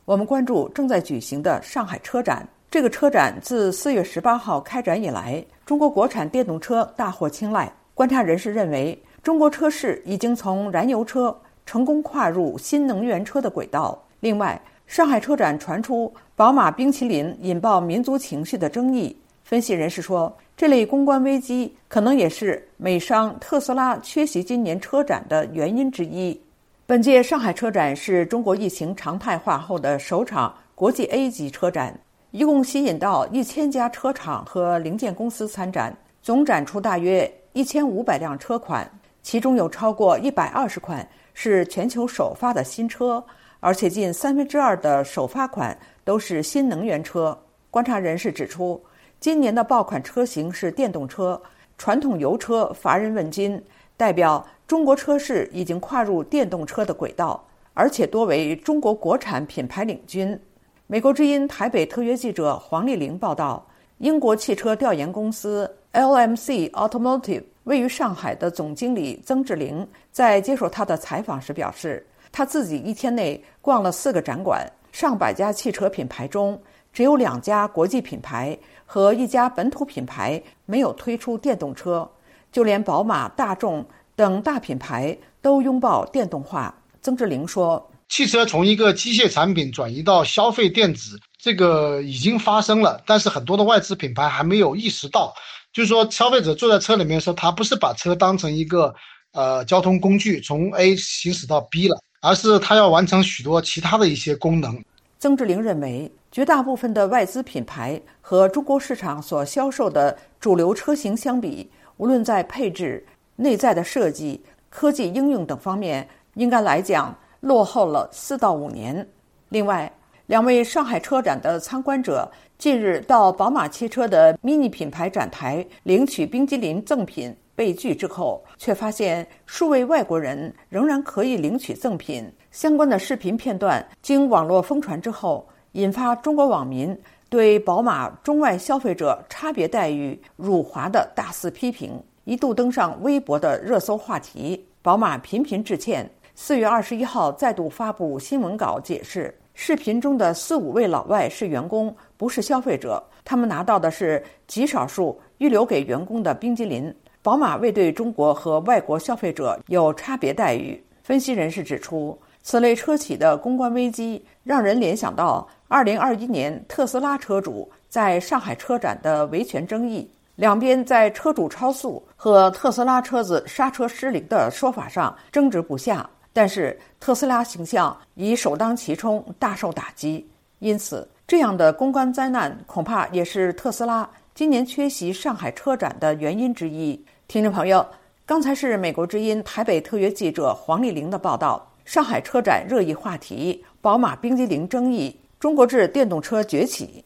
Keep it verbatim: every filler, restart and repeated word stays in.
我们关注正在举行的上海车展。这个车展自四月十八号开展以来，中国国产电动车大获青睐。观察人士认为，中国车市已经从燃油车成功跨入新能源车的轨道。另外，上海车展传出宝马冰淇淋引爆民族情绪的争议。分析人士说，这类公关危机可能也是美商特斯拉缺席今年车展的原因之一。本届上海车展是中国疫情常态化后的首场国际 A 级车展，一共吸引到一千家车厂和零件公司参展，总展出大约一千五百辆车款，其中有超过一百二十款是全球首发的新车，而且近三分之二的首发款都是新能源车。观察人士指出，今年的爆款车型是电动车，传统油车乏人问津，代表中国车市已经跨入电动车的轨道，而且多为中国国产品牌领军。美国之音台北特约记者黄丽玲报道，英国汽车调研公司 L M C Automotive 位于上海的总经理曾志玲在接受他的采访时表示，他自己一天内逛了四个展馆，上百家汽车品牌中只有两家国际品牌和一家本土品牌没有推出电动车，就连宝马、大众等大品牌都拥抱电动化。曾志玲说， 汽车从一个机械产品转移到消费电子，这个已经发生了，但是很多的外资品牌还没有意识到，就是说消费者坐在车里面的时候，他不是把车当成一个呃交通工具从 A 行驶到 B 了，而是他要完成许多其他的一些功能。 曾志玲认为，绝大部分的外资品牌和中国市场所销售的主流车型相比，无论在配置、内在的设计、科技应用等方面，应该来讲落后了四到五年。另外，两位上海车展的参观者近日到宝马汽车的 mini 品牌展台领取冰激凌赠品被拒之后，却发现数位外国人仍然可以领取赠品。相关的视频片段经网络疯传之后，引发中国网民对宝马中外消费者差别待遇辱华的大肆批评，一度登上微博的热搜话题。宝马频频致歉，四月二十一号再度发布新闻稿解释，视频中的四五位老外是员工，不是消费者，他们拿到的是极少数预留给员工的冰激凌。宝马未对中国和外国消费者有差别待遇。分析人士指出，此类车企的公关危机让人联想到二零二一年特斯拉车主在上海车展的维权争议，两边在车主超速和特斯拉车子刹车失灵的说法上争执不下，但是特斯拉形象已首当其冲，大受打击。因此，这样的公关灾难恐怕也是特斯拉今年缺席上海车展的原因之一。听众朋友，刚才是美国之音台北特约记者黄丽玲的报道。上海车展热议话题：宝马冰激凌争议，中国制电动车崛起。